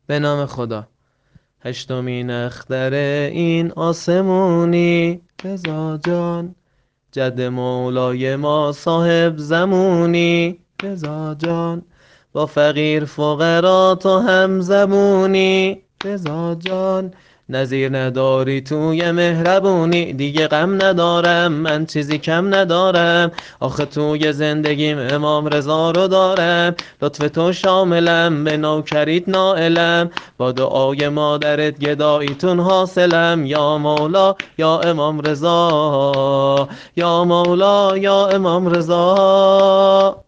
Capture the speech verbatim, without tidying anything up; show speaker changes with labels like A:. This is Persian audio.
A: به نام خدا. هشتمین اختر این آسمونی، رضا جان جد مولای ما صاحب زمونی، رضا جان با فقیر فقرا تو هم زبونی، رضا جان نظیر نداری توی مهربونی. دیگه غم ندارم من چیزی کم ندارم، آخه توی زندگیم امام رضا رو دارم. لطف تو شاملم به نوکریت نائلم، با دعای مادرت گداییتون حاصلم. یا مولا یا امام رضا، یا مولا یا امام رضا.